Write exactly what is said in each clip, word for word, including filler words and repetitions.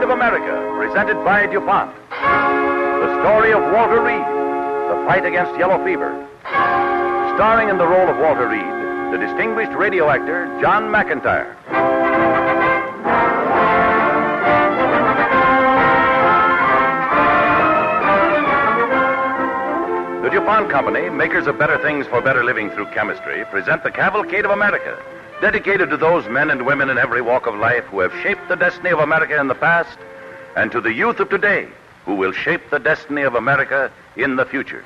of America, presented by DuPont. The story of Walter Reed, the fight against yellow fever. Starring in the role of Walter Reed, the distinguished radio actor John McIntyre. The DuPont Company, makers of better things for better living through chemistry, present the Cavalcade of America, dedicated to those men and women in every walk of life who have shaped the destiny of America in the past, and to the youth of today who will shape the destiny of America in the future.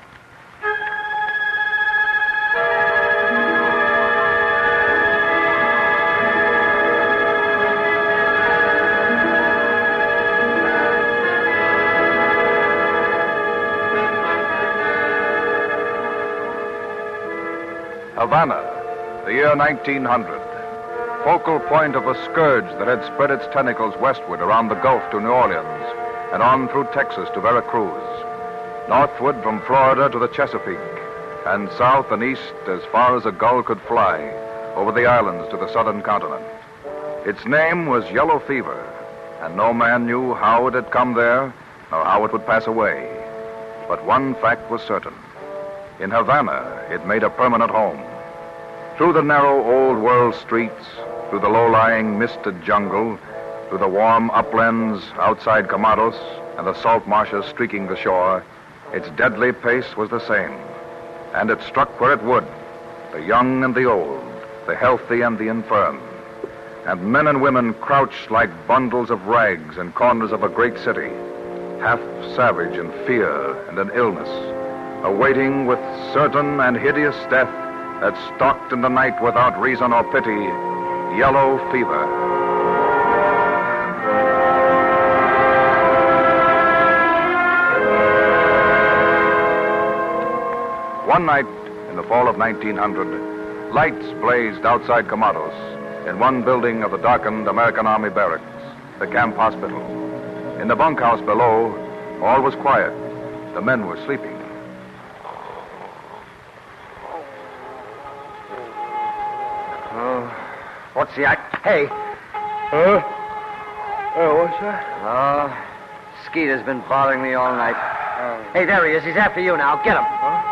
Havana, the year nineteen hundred. Focal point of a scourge that had spread its tentacles westward around the Gulf to New Orleans and on through Texas to Veracruz, northward from Florida to the Chesapeake, and south and east as far as a gull could fly over the islands to the southern continent. Its name was yellow fever, and no man knew how it had come there nor how it would pass away. But one fact was certain. In Havana, it made a permanent home. Through the narrow old world streets, through the low-lying misted jungle, through the warm uplands outside Camaros and the salt marshes streaking the shore, its deadly pace was the same. And it struck where it would, the young and the old, the healthy and the infirm. And men and women crouched like bundles of rags in corners of a great city, half savage in fear and in illness, awaiting with certain and hideous death that stalked in the night without reason or pity, yellow fever. One night in the fall of nineteen hundred, lights blazed outside Camaros in one building of the darkened American Army barracks, the camp hospital. In the bunkhouse below, all was quiet. The men were sleeping. What's the act? Hey. Huh? Uh, what's that? Oh, Skeeter's been bothering me all night. Oh. Hey, there he is. He's after you now. Get him. Huh?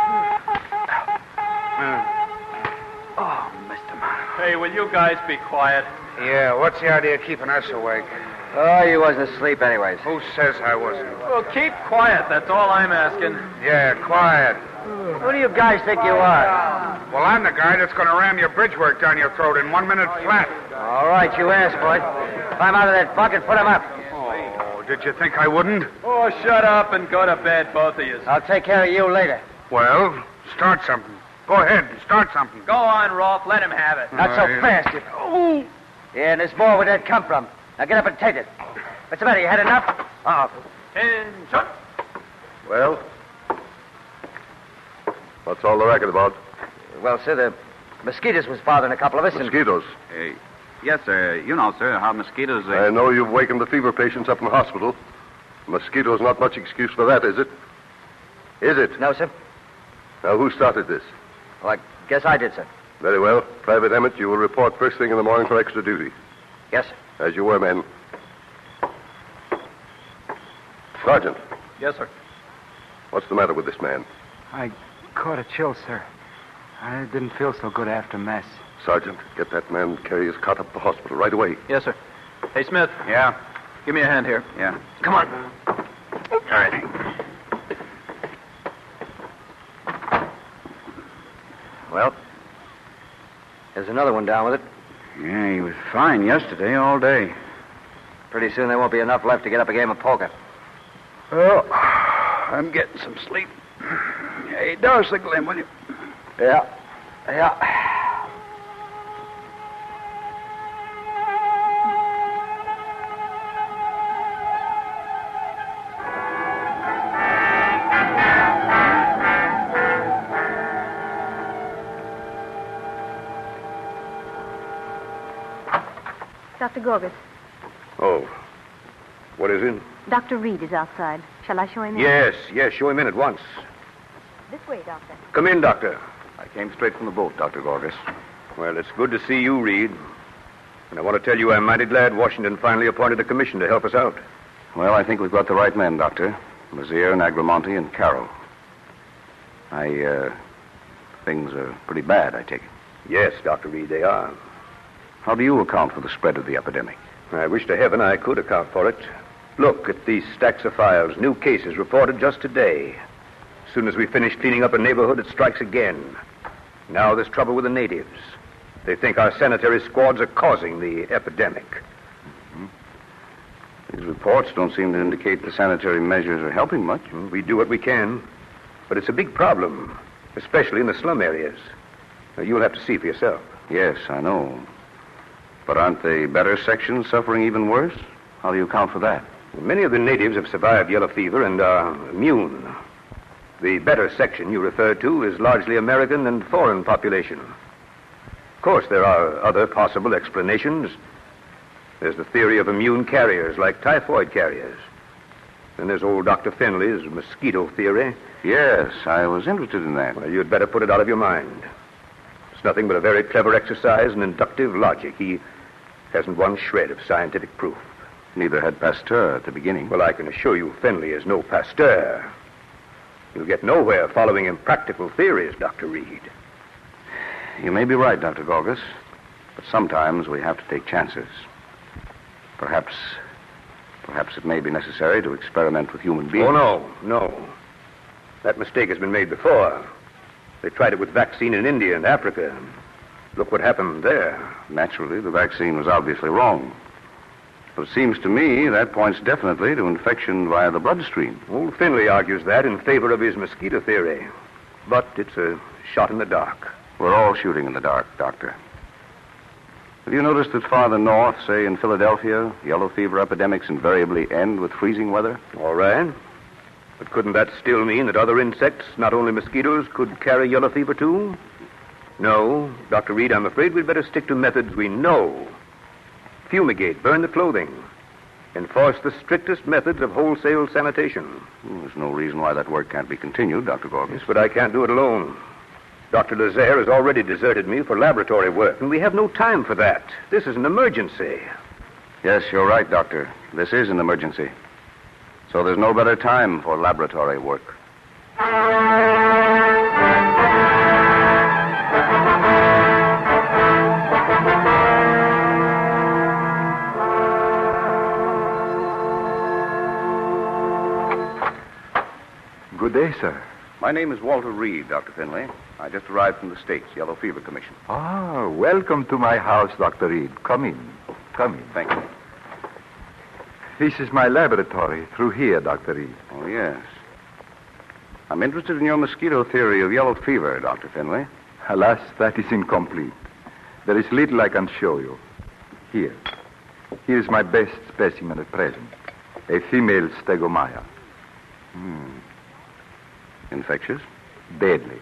Oh, Mister Man. Hey, will you guys be quiet? Yeah, what's the idea of keeping us awake? Oh, you wasn't asleep anyways. Who says I wasn't? Well, keep quiet. That's all I'm asking. Yeah, quiet. Who do you guys think you are? Well, I'm the guy that's going to ram your bridge work down your throat in one minute flat. All right, you asked for it. Climb out of that bunk and put him up. Oh, did you think I wouldn't? Oh, shut up and go to bed, both of you. I'll take care of you later. Well, start something. Go ahead, start something. Go on, Rolf. Let him have it. Not so Oh, yeah. fast. You... Oh. Yeah, and there's more where that come from. Now get up and take it. What's the matter? You had enough? Oh. Attention. Well? What's all the racket about? Well, sir, the mosquitoes was bothering a couple of us. Mosquitoes. Uh, yes, sir. You know, sir, how mosquitoes... Uh... I know you've wakened the fever patients up in the hospital. Mosquitoes not much excuse for that, is it? Is it? And... No, sir. Now, who started this? Well, I guess I did, sir. Very well. Private Emmett, you will report first thing in the morning for extra duty. Yes, sir. As you were, men. Sergeant, Yes, sir. what's the matter with this man? I caught a chill, sir. I didn't feel so good after mess. Sergeant, get that man and carry his cot up to the hospital right away. Yes, sir. Hey, Smith. Yeah? Give me a hand here. Yeah. Come on. All right. Well, there's another one down with it. Yeah, he was fine yesterday, all day. Pretty soon there won't be enough left to get up a game of poker. Oh, I'm getting some sleep. Hey, douse the glim, will you? Yeah. Yeah. Doctor Gorgas. Oh. What is it? Doctor Reed is outside. Shall I show him in? Yes, yes, show him in at once. This way, Doctor. Come in, Doctor. I came straight from the boat, Doctor Gorgas. Well, it's good to see you, Reed. And I want to tell you I'm mighty glad Washington finally appointed a commission to help us out. Well, I think we've got the right men, Doctor. Lazier, Nagramonte, and Carroll. I, uh, things are pretty bad, I take it. Yes, Doctor Reed, they are. How do you account for the spread of the epidemic? I wish to heaven I could account for it. Look at these stacks of files. New cases reported just today. As soon as we finish cleaning up a neighborhood, it strikes again. Now there's trouble with the natives. They think our sanitary squads are causing the epidemic. Mm-hmm. These reports don't seem to indicate the sanitary measures are helping much. We do what we can, but it's a big problem, especially in the slum areas. Now, you'll have to see for yourself. Yes, I know. But aren't the better sections suffering even worse? How do you account for that? Many of the natives have survived yellow fever and are immune. The better section you referred to is largely American and foreign population. Of course, there are other possible explanations. There's the theory of immune carriers, like typhoid carriers. Then there's old Doctor Finley's mosquito theory. Yes, I was interested in that. Well, you'd better put it out of your mind. It's nothing but a very clever exercise in inductive logic. He hasn't one shred of scientific proof. Neither had Pasteur at the beginning. Well, I can assure you Finley is no Pasteur. You'll get nowhere following impractical theories, Doctor Reed. You may be right, Doctor Gorgas, but sometimes we have to take chances. Perhaps, perhaps it may be necessary to experiment with human beings. Oh, no, no. That mistake has been made before. They tried it with vaccine in India and Africa. Look what happened there. Naturally, the vaccine was obviously wrong. But it seems to me that points definitely to infection via the bloodstream. Old Finley argues that in favor of his mosquito theory. But it's a shot in the dark. We're all shooting in the dark, Doctor. Have you noticed that farther north, say in Philadelphia, yellow fever epidemics invariably end with freezing weather? All right. But couldn't that still mean that other insects, not only mosquitoes, could carry yellow fever too? No, Doctor Reed, I'm afraid we'd better stick to methods we know. Fumigate, burn the clothing. Enforce the strictest methods of wholesale sanitation. Well, there's no reason why that work can't be continued, Doctor Gorgas. Yes, but I can't do it alone. Doctor Lazier has already deserted me for laboratory work, and we have no time for that. This is an emergency. Yes, you're right, Doctor. This is an emergency. So there's no better time for laboratory work. Good day, sir. My name is Walter Reed, Doctor Finley. I just arrived from the States, Yellow Fever Commission. Ah, welcome to my house, Doctor Reed. Come in. Come in. Thank you. This is my laboratory. Through here, Doctor Reed. Oh, yes. I'm interested in your mosquito theory of yellow fever, Doctor Finley. Alas, that is incomplete. There is little I can show you. Here. Here is my best specimen at present. A female stegomyia. Hmm. Infectious? Deadly.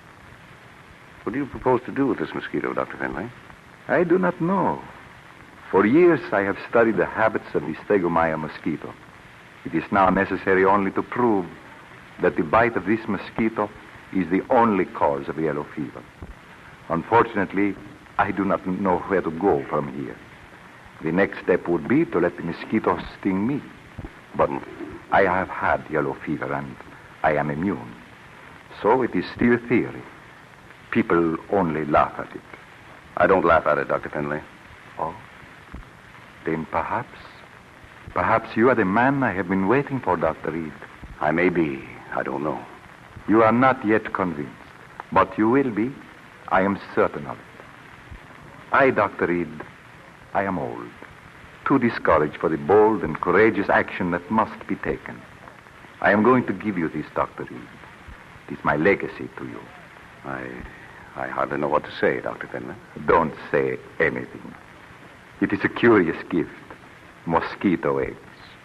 What do you propose to do with this mosquito, Doctor Finley? I do not know. For years, I have studied the habits of the stegomyia mosquito. It is now necessary only to prove that the bite of this mosquito is the only cause of yellow fever. Unfortunately, I do not know where to go from here. The next step would be to let the mosquito sting me. But I have had yellow fever and I am immune. So it is still theory. People only laugh at it. I don't laugh at it, Doctor Finley. Oh? Then perhaps, perhaps you are the man I have been waiting for, Doctor Reed. I may be. I don't know. You are not yet convinced, but you will be. I am certain of it. I, Doctor Reed, I am old, too discouraged for the bold and courageous action that must be taken. I am going to give you this, Doctor Reed. It is my legacy to you. I, I hardly know what to say, Doctor Finley. Don't say anything. It is a curious gift. Mosquito eggs.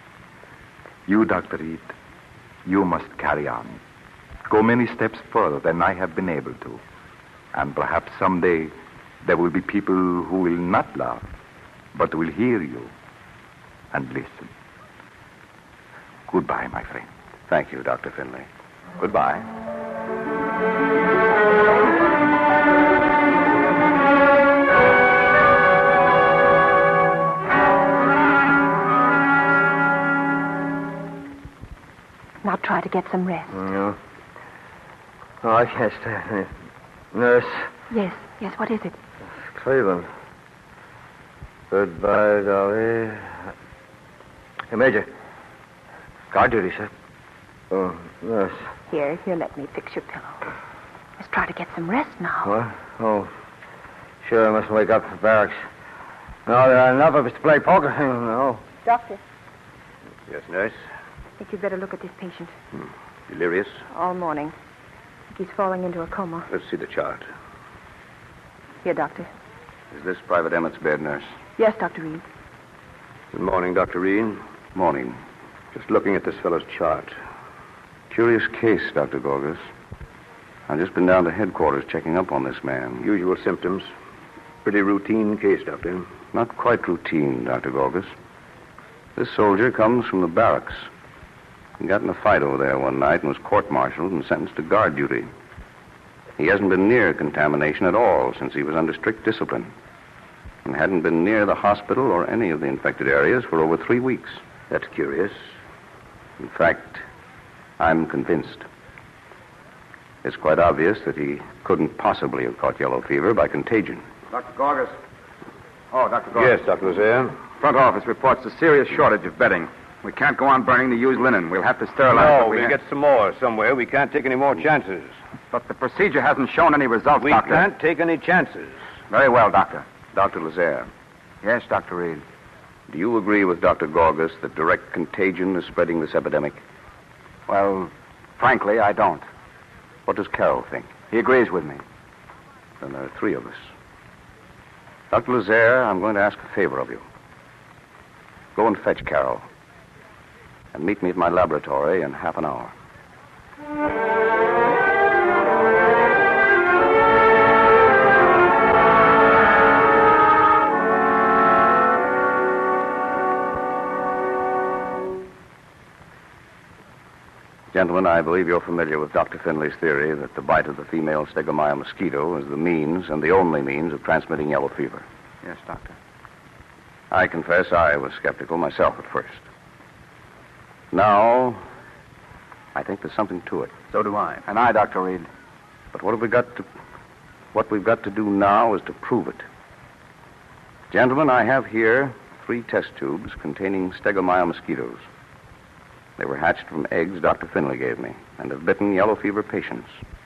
You, Doctor Reed, you must carry on. Go many steps further than I have been able to. And perhaps someday there will be people who will not laugh, but will hear you and listen. Goodbye, my friend. Thank you, Doctor Finley. Goodbye. try to get some rest. No. Oh, I can't stand it. Nurse. Yes, yes, what is it? Cleveland. Goodbye, Dolly. Hey, Major. Guard duty, sir. Oh, nurse. Here, here, let me fix your pillow. Let's try to get some rest now. What? Oh, sure, I must wake up the barracks. No, there are enough of us to play poker. No. Doctor, Yes, nurse. I think you'd better look at this patient. Hmm. Delirious? All morning. I think he's falling into a coma. Let's see the chart. Here, Doctor. Is this Private Emmett's bed, nurse? Yes, Doctor Reed. Good morning, Doctor Reed. Morning. Just looking at this fellow's chart. Curious case, Doctor Gorgas. I've just been down to headquarters checking up on this man. Usual symptoms. Pretty routine case, Doctor. Not quite routine, Doctor Gorgas. This soldier comes from the barracks. He got in a fight over there one night and was court-martialed and sentenced to guard duty. He hasn't been near contamination at all since he was under strict discipline, and hadn't been near the hospital or any of the infected areas for over three weeks. That's curious. In fact, I'm convinced. It's quite obvious that he couldn't possibly have caught yellow fever by contagion. Doctor Gorgas. Oh, Doctor Gorgas. Yes, Doctor Lazaire. Front office reports a serious shortage of bedding. We can't go on burning the used linen. We'll have to sterilize No, what we we'll ha- get some more somewhere. We can't take any more chances. But the procedure hasn't shown any results, We Doctor. can't take any chances. Very well, Doctor. Doctor Lazaire, Yes, Doctor Reed. do you agree with Doctor Gorgas that direct contagion is spreading this epidemic? Well, frankly, I don't. What does Carroll think? He agrees with me. Then there are three of us. Doctor Lazaire, I'm going to ask a favor of you. Go and fetch Carroll. And meet me at my laboratory in half an hour. Gentlemen, I believe you're familiar with Doctor Finley's theory that the bite of the female Stegomyia mosquito is the means and the only means of transmitting yellow fever. Yes, Doctor. I confess I was skeptical myself at first. Now, I think there's something to it. So do I. And I, Doctor Reed. But what have we got to... What we've got to do now is to prove it. Gentlemen, I have here three test tubes containing Stegomyia mosquitoes. They were hatched from eggs Doctor Finley gave me and have bitten yellow fever patients.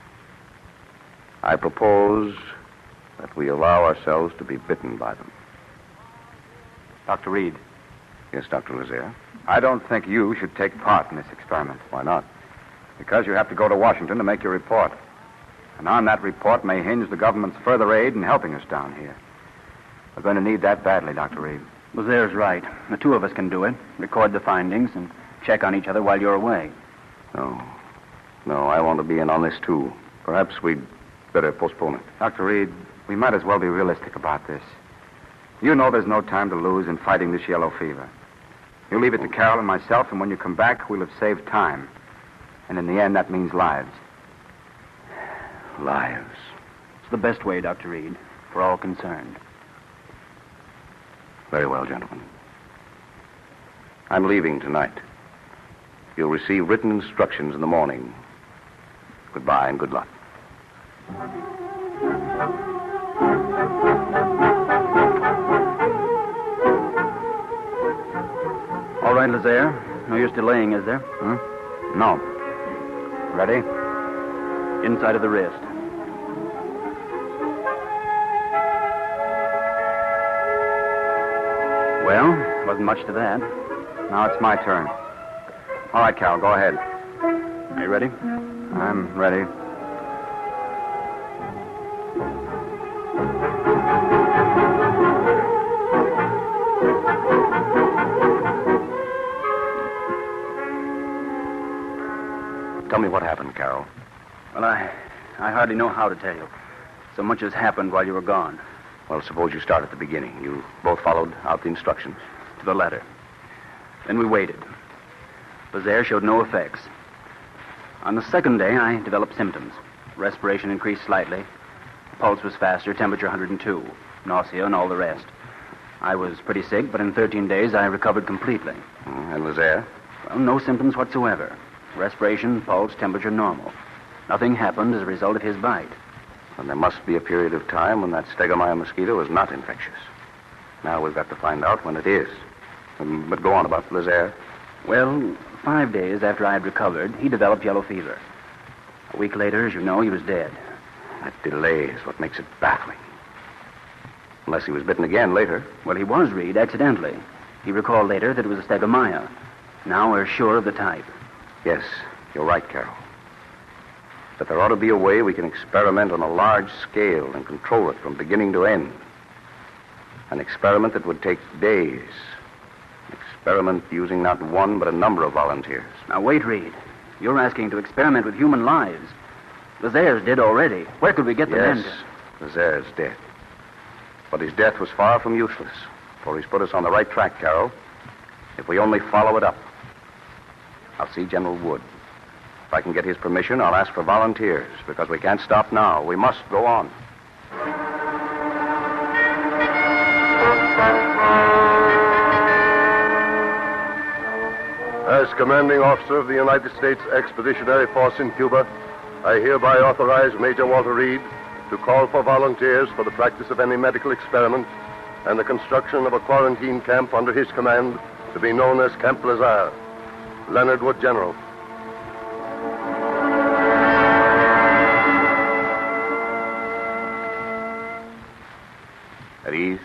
I propose that we allow ourselves to be bitten by them. Doctor Reed, Yes, Doctor Lazaire? I don't think you should take part in this experiment. Why not? Because you have to go to Washington to make your report. And on that report may hinge the government's further aid in helping us down here. We're going to need that badly, Doctor Reed. Lazaire's right. The two of us can do it. Record the findings and check on each other while you're away. No. No, I want to be in on this, too. Perhaps we'd better postpone it. Doctor Reed, we might as well be realistic about this. You know there's no time to lose in fighting this yellow fever. You leave it to Carol and myself, and when you come back, we'll have saved time. And in the end, that means lives. Lives. It's the best way, Doctor Reed, for all concerned. Very well, gentlemen. I'm leaving tonight. You'll receive written instructions in the morning. Goodbye and good luck. All right, Lazaire. No use delaying, is there? Hmm? No. Ready? Inside of the wrist. Well, wasn't much to that. Now it's my turn. All right, Carol, go ahead. Are you ready? I'm ready. Tell me what happened, Carol. Well, I, I hardly know how to tell you. So much has happened while you were gone. Well, suppose you start at the beginning. You both followed out the instructions. To the letter. Then we waited. Lazaire showed no effects. On the second day, I developed symptoms. Respiration increased slightly. Pulse was faster, temperature one hundred two. Nausea and all the rest. I was pretty sick, but in thirteen days I recovered completely. Mm, and Lazaire? Well, no symptoms whatsoever. Respiration, pulse, temperature normal. Nothing happened as a result of his bite. And there must be a period of time when that Stegomyia mosquito is not infectious. Now we've got to find out when it is. Um, but go on about Lazaire. Well, five days after I had recovered, he developed yellow fever. A week later, as you know, he was dead. That delay is what makes it baffling. Unless he was bitten again later. Well, he was, Reed, accidentally. He recalled later that it was a Stegomyia. Now we're sure of the type. Yes, you're right, Carol. But there ought to be a way we can experiment on a large scale and control it from beginning to end. An experiment that would take days. An experiment using not one, but a number of volunteers. Now, wait, Reed. You're asking to experiment with human lives. Lazaire's dead already. Where could we get the men? Yes, Lazaire's dead. But his death was far from useless, for he's put us on the right track, Carol, if we only follow it up. I'll see General Wood. If I can get his permission, I'll ask for volunteers, because we can't stop now. We must go on. As commanding officer of the United States Expeditionary Force in Cuba, I hereby authorize Major Walter Reed to call for volunteers for the practice of any medical experiment and the construction of a quarantine camp under his command to be known as Camp Lazaire. Leonard Wood, General. At ease.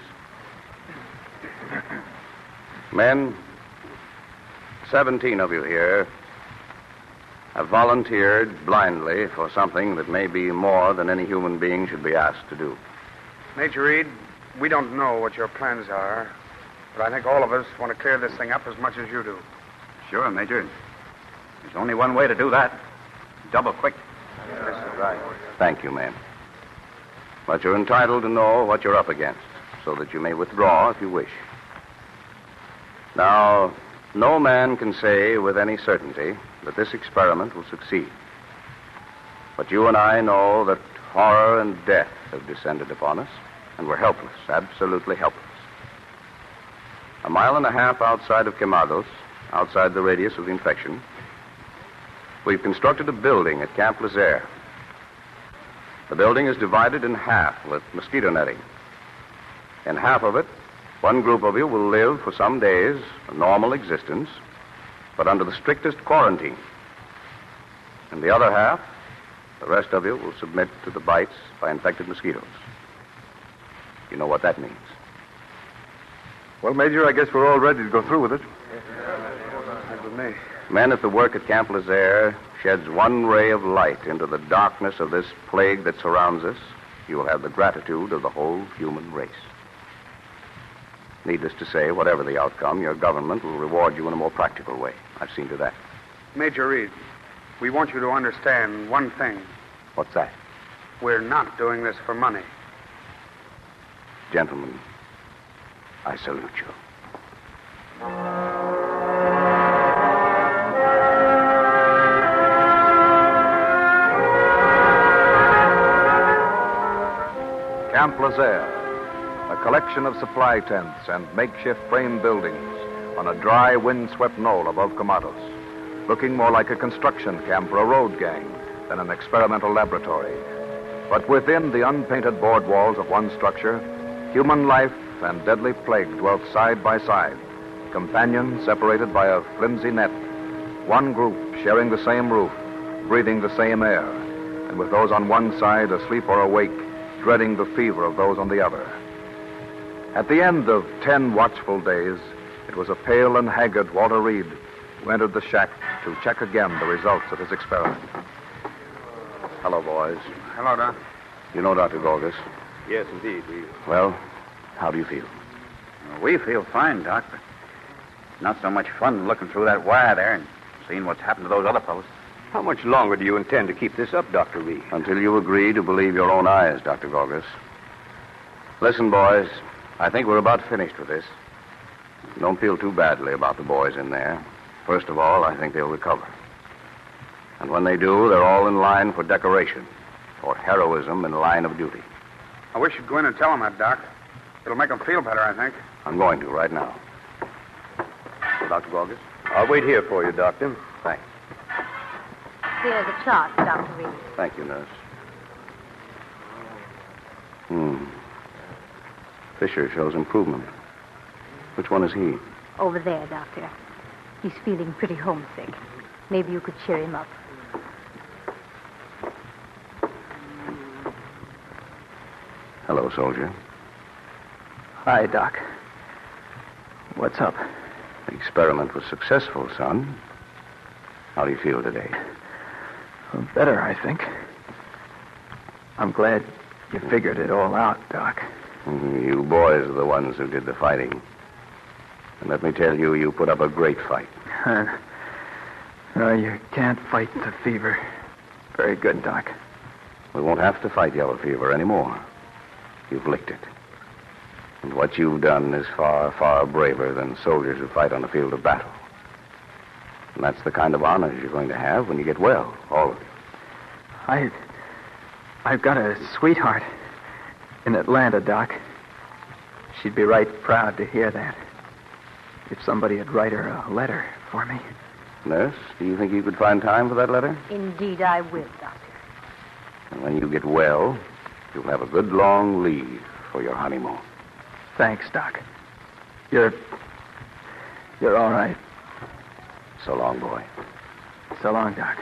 Men, seventeen of you here have volunteered blindly for something that may be more than any human being should be asked to do. Major Reed, we don't know what your plans are, but I think all of us want to clear this thing up as much as you do. Sure, Major. There's only one way to do that. Double quick. This is right. Thank you, ma'am. But you're entitled to know what you're up against, so that you may withdraw if you wish. Now, no man can say with any certainty that this experiment will succeed. But you and I know that horror and death have descended upon us, and we're helpless, absolutely helpless. A mile and a half outside of Quemados, outside the radius of the infection, we've constructed a building at Camp Lazaire. The building is divided in half with mosquito netting. In half of it, one group of you will live for some days a normal existence, but under the strictest quarantine. In the other half, the rest of you will submit to the bites by infected mosquitoes. You know what that means. Well, Major, I guess we're all ready to go through with it. Good with me. Men at the work at Camp Lazaire sheds one ray of light into the darkness of this plague that surrounds us, you will have the gratitude of the whole human race. Needless to say, whatever the outcome, your government will reward you in a more practical way. I've seen to that. Major Reed, we want you to understand one thing. What's that? We're not doing this for money. Gentlemen, I salute you. Camp Lazaire, a collection of supply tents and makeshift frame buildings on a dry, wind-swept knoll above Quemados, looking more like a construction camp or a road gang than an experimental laboratory. But within the unpainted board walls of one structure, human life and deadly plague dwelt side by side, companions separated by a flimsy net, one group sharing the same roof, breathing the same air, and with those on one side asleep or awake, dreading the fever of those on the other. At the end of ten watchful days, it was a pale and haggard Walter Reed who entered the shack to check again the results of his experiment. Hello, boys. Hello, Doc. You know Doctor Gorgas? Yes, indeed. We, Well, how do you feel? we feel fine, Doc, but not so much fun looking through that wire there and seeing what's happened to those other posts. How much longer do you intend to keep this up, Doctor Reed? Until you agree to believe your own eyes, Doctor Gorgas. Listen, boys, I think we're about finished with this. Don't feel too badly about the boys in there. First of all, I think they'll recover. And when they do, they're all in line for decoration, for heroism in the line of duty. I wish you'd go in and tell them that, Doc. It'll make them feel better, I think. I'm going to right now. Doctor Gorgas? I'll wait here for you, Doctor. Thanks. Here's a chart, Doctor Reed. Thank you, nurse. Hmm. Fisher shows improvement. Which one is he? Over there, Doctor. He's feeling pretty homesick. Maybe you could cheer him up. Hello, soldier. Hi, Doc. What's up? The experiment was successful, son. How do you feel today? Well, better, I think. I'm glad you figured it all out, Doc. Mm, You boys are the ones who did the fighting. And let me tell you, you put up a great fight. Uh, no, you can't fight the fever. Very good, Doc. We won't have to fight yellow fever anymore. You've licked it. And what you've done is far, far braver than soldiers who fight on the field of battle. And that's the kind of honors you're going to have when you get well, all of you. I... I've got a sweetheart in Atlanta, Doc. She'd be right proud to hear that. If somebody would write her a letter for me. Nurse, do you think you could find time for that letter? Indeed, I will, Doctor. And when you get well, you'll have a good long leave for your honeymoon. Thanks, Doc. You're... You're all right. So long, boy. So long, Doc.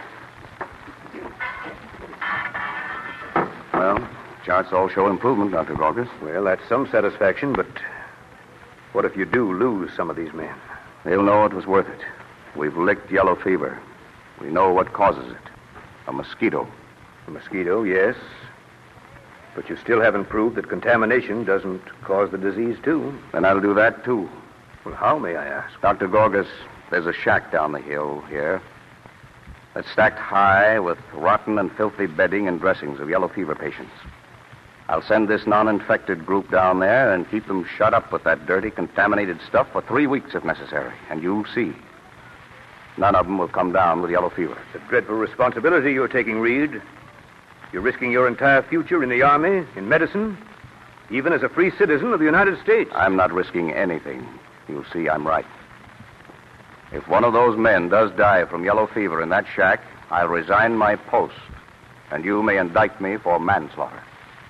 Well, charts all show improvement, Doctor Gorgas. Well, that's some satisfaction, but what if you do lose some of these men? They'll know it was worth it. We've licked yellow fever. We know what causes it. A mosquito. A mosquito, yes. But you still haven't proved that contamination doesn't cause the disease, too. Then I'll do that, too. Well, how, may I ask? Doctor Gorgas, there's a shack down the hill here that's stacked high with rotten and filthy bedding and dressings of yellow fever patients. I'll send this non-infected group down there and keep them shut up with that dirty, contaminated stuff for three weeks if necessary. And you'll see. None of them will come down with yellow fever. It's a dreadful responsibility you're taking, Reed. You're risking your entire future in the Army, in medicine, even as a free citizen of the United States. I'm not risking anything. You'll see I'm right. If one of those men does die from yellow fever in that shack, I'll resign my post, and you may indict me for manslaughter.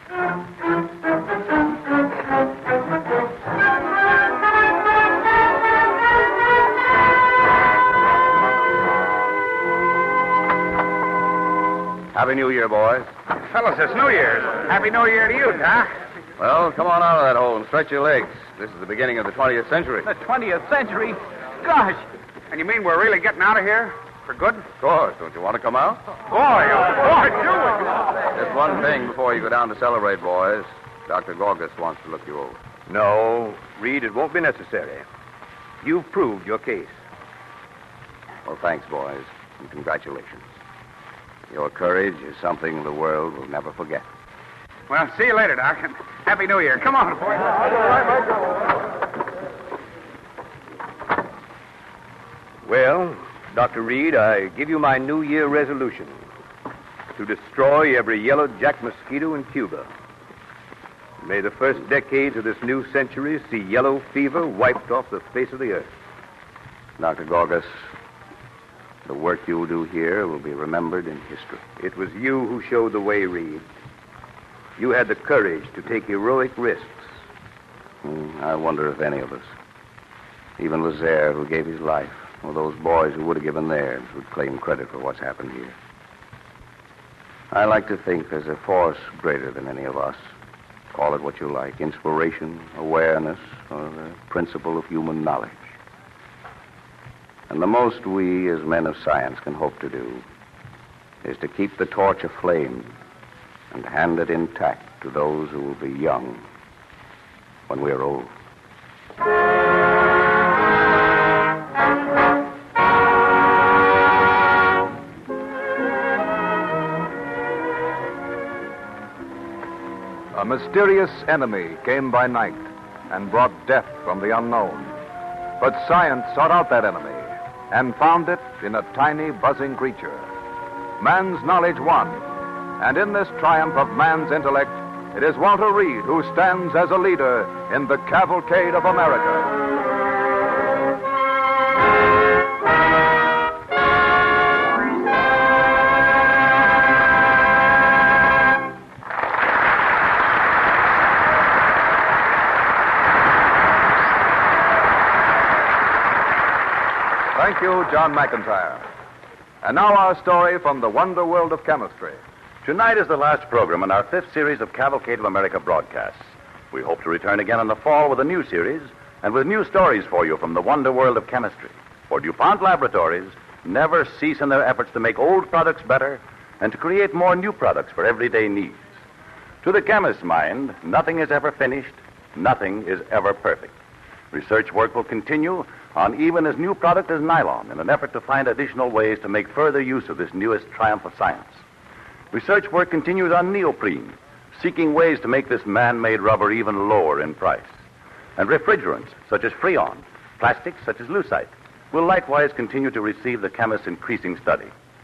Happy New Year, boys. Fellas, it's New Year's. Happy New Year to you, Doc. Well, come on out of that hole and stretch your legs. This is the beginning of the twentieth century. The twentieth century? Gosh. And you mean we're really getting out of here? For good? Of course. Don't you want to come out? Boy, oh, boy, do it. Just one thing before you go down to celebrate, boys. Doctor Gorgas wants to look you over. No, Reed, it won't be necessary. You've proved your case. Well, thanks, boys, and congratulations. Your courage is something the world will never forget. Well, see you later, Doc. And Happy New Year. Come on, boys. Well, Doctor Reed, I give you my New Year resolution to destroy every yellow jack mosquito in Cuba. May the first decades of this new century see yellow fever wiped off the face of the earth. Doctor Gorgas, the work you'll do here will be remembered in history. It was you who showed the way, Reed. You had the courage to take heroic risks. Hmm, I wonder if any of us, even Lazaire, who gave his life, or those boys who would have given theirs, would claim credit for what's happened here. I like to think there's a force greater than any of us. Call it what you like, inspiration, awareness, or the principle of human knowledge. And the most we, as men of science, can hope to do is to keep the torch aflame and hand it intact to those who will be young when we're old. A mysterious enemy came by night and brought death from the unknown. But science sought out that enemy and found it in a tiny, buzzing creature. Man's knowledge won, and in this triumph of man's intellect, it is Walter Reed who stands as a leader in the cavalcade of America. Thank you, John McIntyre. And now our story from the wonder world of chemistry. Tonight is the last program in our fifth series of Cavalcade of America broadcasts. We hope to return again in the fall with a new series and with new stories for you from the wonder world of chemistry. For DuPont Laboratories never cease in their efforts to make old products better and to create more new products for everyday needs. To the chemist's mind, nothing is ever finished, nothing is ever perfect. Research work will continue on even as new product as nylon in an effort to find additional ways to make further use of this newest triumph of science. Research work continues on neoprene, seeking ways to make this man-made rubber even lower in price. And refrigerants, such as Freon, plastics, such as Lucite, will likewise continue to receive the chemist's increasing study.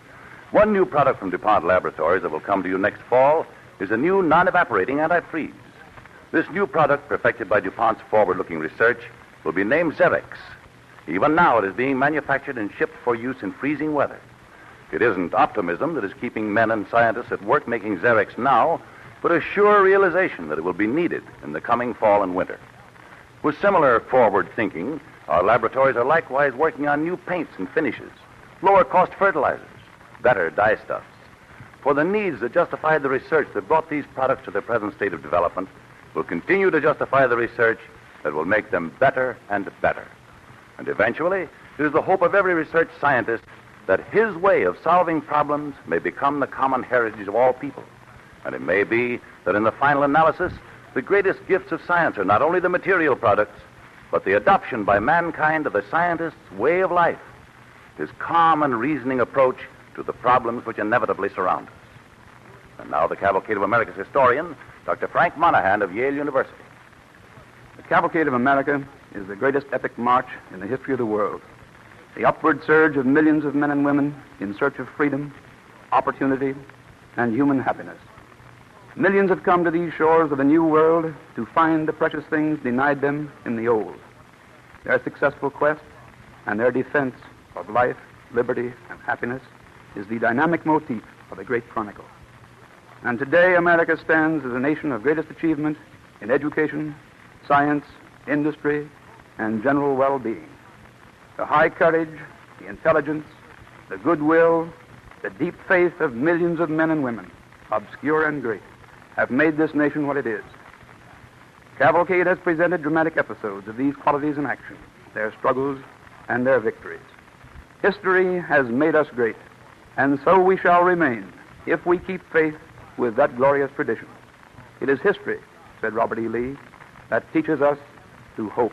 One new product from DuPont Laboratories that will come to you next fall is a new non-evaporating antifreeze. This new product, perfected by DuPont's forward-looking research, will be named Zerex. Even now, it is being manufactured and shipped for use in freezing weather. It isn't optimism that is keeping men and scientists at work making Zerex now, but a sure realization that it will be needed in the coming fall and winter. With similar forward thinking, our laboratories are likewise working on new paints and finishes, lower-cost fertilizers, better dye stuffs. For the needs that justified the research that brought these products to their present state of development will continue to justify the research that will make them better and better. And eventually, it is the hope of every research scientist that his way of solving problems may become the common heritage of all people. And it may be that in the final analysis, the greatest gifts of science are not only the material products, but the adoption by mankind of the scientist's way of life, his calm and reasoning approach to the problems which inevitably surround us. And now the Cavalcade of America's historian, Doctor Frank Monahan of Yale University. The Cavalcade of America is the greatest epic march in the history of the world. The upward surge of millions of men and women in search of freedom, opportunity, and human happiness. Millions have come to these shores of the new world to find the precious things denied them in the old. Their successful quest and their defense of life, liberty, and happiness is the dynamic motif of the great chronicle. And today, America stands as a nation of greatest achievement in education, science, industry, and general well-being. The high courage, the intelligence, the goodwill, the deep faith of millions of men and women, obscure and great, have made this nation what it is. Cavalcade has presented dramatic episodes of these qualities in action, their struggles and their victories. History has made us great, and so we shall remain if we keep faith with that glorious tradition. It is history, said Robert E. Lee, that teaches us to hope.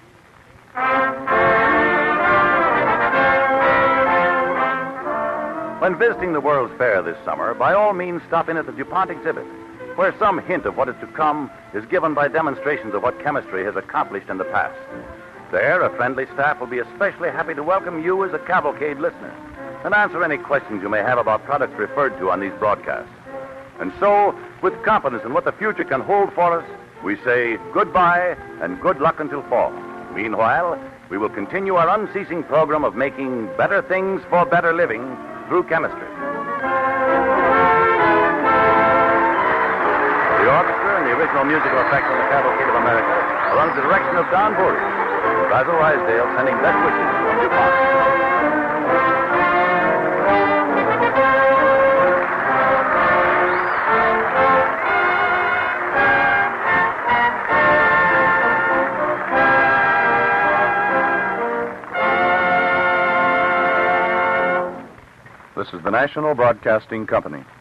When visiting the World's Fair this summer, by all means stop in at the DuPont exhibit, where some hint of what is to come is given by demonstrations of what chemistry has accomplished in the past. There, a friendly staff will be especially happy to welcome you as a Cavalcade listener and answer any questions you may have about products referred to on these broadcasts. And so, with confidence in what the future can hold for us, we say goodbye and good luck until fall. Meanwhile, we will continue our unceasing program of making better things for better living through chemistry. The orchestra and the original musical effects on the Cavalcade of America are under the direction of Don Bury. Basil Rysdale sending best wishes from DuPont. This is the National Broadcasting Company.